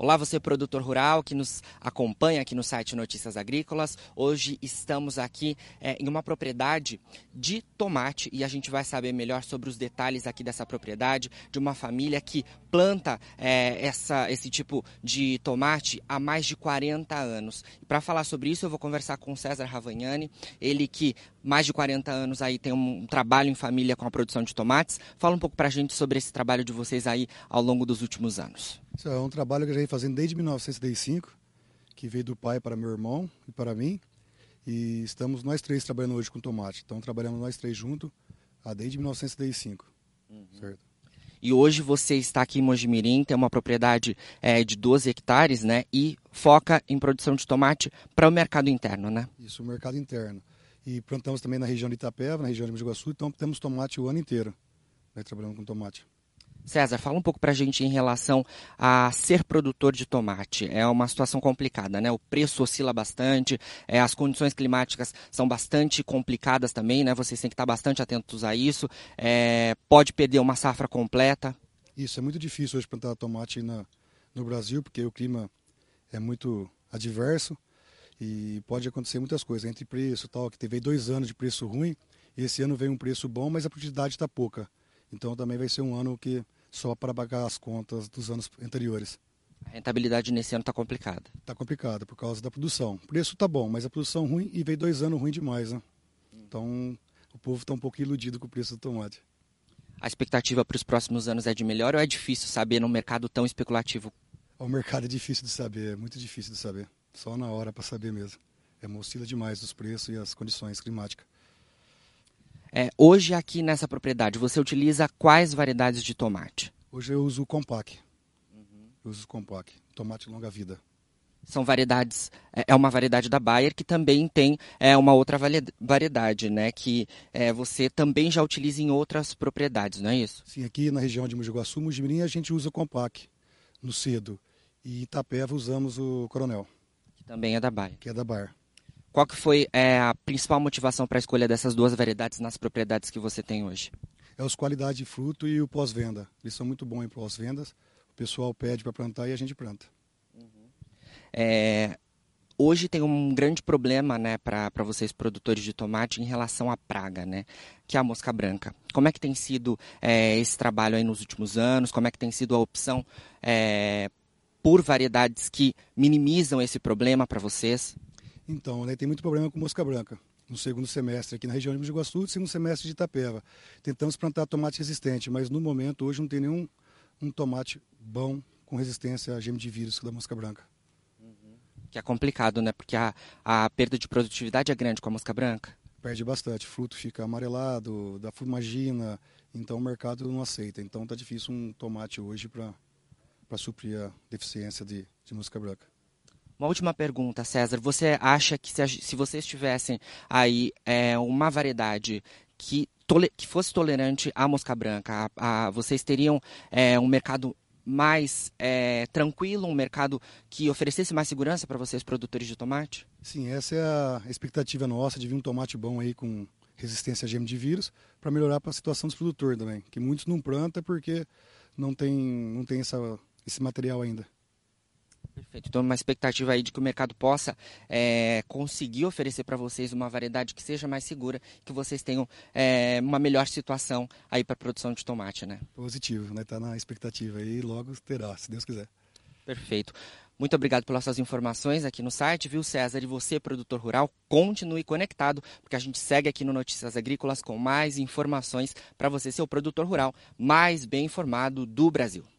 Olá, você produtor rural que nos acompanha aqui no site Notícias Agrícolas. Hoje estamos aqui em uma propriedade de tomate e a gente vai saber melhor sobre os detalhes aqui dessa propriedade, de uma família que planta esse tipo de tomate há mais de 40 anos. E para falar sobre isso eu vou conversar com o César Ravagnani, ele que mais de 40 anos aí tem um trabalho em família com a produção de tomates. Fala um pouco para a gente sobre esse trabalho de vocês aí ao longo dos últimos anos. Isso é um trabalho que eu já venho fazendo desde 1975, que veio do pai para meu irmão e para mim. E estamos nós três trabalhando hoje com tomate. Então trabalhamos nós três juntos desde 1975. Certo? E hoje você está aqui em Mojimirim, tem uma propriedade de 12 hectares, né? E foca em produção de tomate para o mercado interno, né? Isso, o mercado interno. E plantamos também na região de Itapeva, na região de Mogi Guaçu, então temos tomate o ano inteiro. Nós trabalhamos com tomate. César, fala um pouco para a gente em relação a ser produtor de tomate. É uma situação complicada, né? O preço oscila bastante, as condições climáticas são bastante complicadas também, né? Vocês têm que estar bastante atentos a isso. Pode perder uma safra completa. Isso, é muito difícil hoje plantar tomate no Brasil, porque o clima é muito adverso e pode acontecer muitas coisas, entre preço e tal, que teve 2 anos de preço ruim, e esse ano veio um preço bom, mas a produtividade está pouca. Então também vai ser um ano que só para pagar as contas dos anos anteriores. A rentabilidade nesse ano está complicada. Está complicada por causa da produção. O preço está bom, mas a produção ruim e veio 2 anos ruim demais, né? Então o povo está um pouco iludido com o preço do tomate. A expectativa para os próximos anos é de melhor ou é difícil saber num mercado tão especulativo? O mercado é difícil de saber, é muito difícil de saber. Só na hora para saber mesmo. Oscila demais os preços e as condições climáticas. Hoje aqui nessa propriedade, você utiliza quais variedades de tomate? Hoje eu uso o Compac. Eu uso o Compac, tomate longa vida. São variedades, é uma variedade da Bayer que também tem uma outra variedade, né? Que você também já utiliza em outras propriedades, não é isso? Sim, aqui na região de Mogi Guaçu, Mojimirim, a gente usa o Compac no cedo. E em Itapeva usamos o Coronel. Que também é da Bayer. Que é da Bayer. Qual que foi a principal motivação para a escolha dessas duas variedades nas propriedades que você tem hoje? É os qualidade de fruto e o pós-venda. Eles são muito bons em pós-vendas. O pessoal pede para plantar e a gente planta. Hoje tem um grande problema, né, para vocês produtores de tomate em relação à praga, né, que é a mosca branca. Como é que tem sido esse trabalho aí nos últimos anos? Como é que tem sido a opção por variedades que minimizam esse problema para vocês? Então, tem muito problema com mosca branca. No segundo semestre aqui na região de Mogi Guaçu, no segundo semestre de Itapeva. Tentamos plantar tomate resistente, mas no momento hoje não tem nenhum tomate bom com resistência a germe de vírus da mosca branca. Que é complicado, né? Porque a perda de produtividade é grande com a mosca branca. Perde bastante, o fruto fica amarelado, dá fumagina, então o mercado não aceita. Então está difícil um tomate hoje para suprir a deficiência de mosca branca. Uma última pergunta, César. Você acha que se vocês tivessem aí uma variedade que fosse tolerante à mosca branca, vocês teriam um mercado mais tranquilo, um mercado que oferecesse mais segurança para vocês, produtores de tomate? Sim, essa é a expectativa nossa de vir um tomate bom aí com resistência a germe de vírus para melhorar para a situação dos produtores também, que muitos não plantam porque não tem esse material ainda. Perfeito. Então, uma expectativa aí de que o mercado possa conseguir oferecer para vocês uma variedade que seja mais segura, que vocês tenham uma melhor situação aí para a produção de tomate, né? Positivo, né? Tá na expectativa aí, logo terá, se Deus quiser. Perfeito. Muito obrigado pelas suas informações aqui no site, viu, César? E você, produtor rural, continue conectado, porque a gente segue aqui no Notícias Agrícolas com mais informações para você ser o produtor rural mais bem informado do Brasil.